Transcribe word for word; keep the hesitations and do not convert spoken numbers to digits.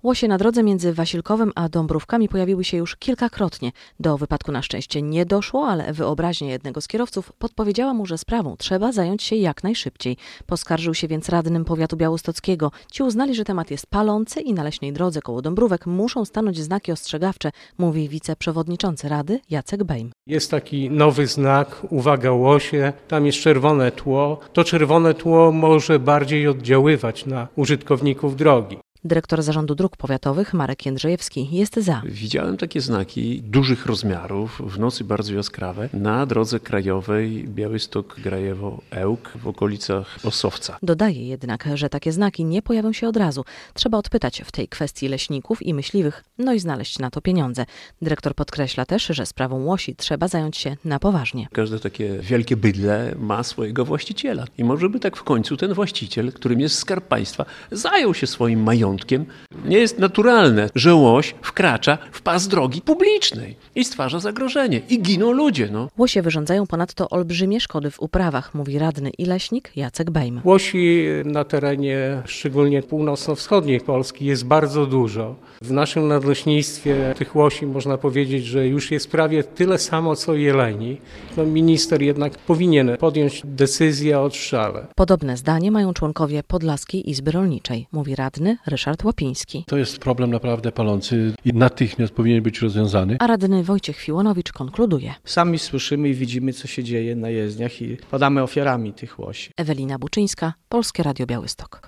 Łosie na drodze między Wasilkowem a Dąbrówkami pojawiły się już kilkakrotnie. Do wypadku na szczęście nie doszło, ale wyobraźnia jednego z kierowców podpowiedziała mu, że sprawą trzeba zająć się jak najszybciej. Poskarżył się więc radnym powiatu białostockiego. Ci uznali, że temat jest palący i na leśnej drodze koło Dąbrówek muszą stanąć znaki ostrzegawcze, mówi wiceprzewodniczący rady Jacek Bejm. Jest taki nowy znak, uwaga łosie, tam jest czerwone tło. To czerwone tło może bardziej oddziaływać na użytkowników drogi. Dyrektor Zarządu Dróg Powiatowych Marek Jędrzejewski jest za. Widziałem takie znaki dużych rozmiarów, w nocy bardzo jaskrawe, na drodze krajowej Białystok-Grajewo-Ełk w okolicach Osowca. Dodaje jednak, że takie znaki nie pojawią się od razu. Trzeba odpytać w tej kwestii leśników i myśliwych, no i znaleźć na to pieniądze. Dyrektor podkreśla też, że sprawą łosi trzeba zająć się na poważnie. Każde takie wielkie bydlę ma swojego właściciela. I może by tak w końcu ten właściciel, którym jest Skarb Państwa, zajął się swoim majątkiem. Nie jest naturalne, że łoś wkracza w pas drogi publicznej i stwarza zagrożenie. I giną ludzie. No. Łosie wyrządzają ponadto olbrzymie szkody w uprawach, mówi radny i leśnik Jacek Bejm. Łosi na terenie szczególnie północno-wschodniej Polski jest bardzo dużo. W naszym nadleśnictwie tych łosi można powiedzieć, że już jest prawie tyle samo co jeleni. No, minister jednak powinien podjąć decyzję o odstrzale. Podobne zdanie mają członkowie Podlaskiej Izby Rolniczej, mówi radny Ryszard Łapiński. To jest problem naprawdę palący i natychmiast powinien być rozwiązany. A radny Wojciech Fiłonowicz konkluduje. Sami słyszymy i widzimy, co się dzieje na jezdniach i padamy ofiarami tych łosi. Ewelina Buczyńska, Polskie Radio Białystok.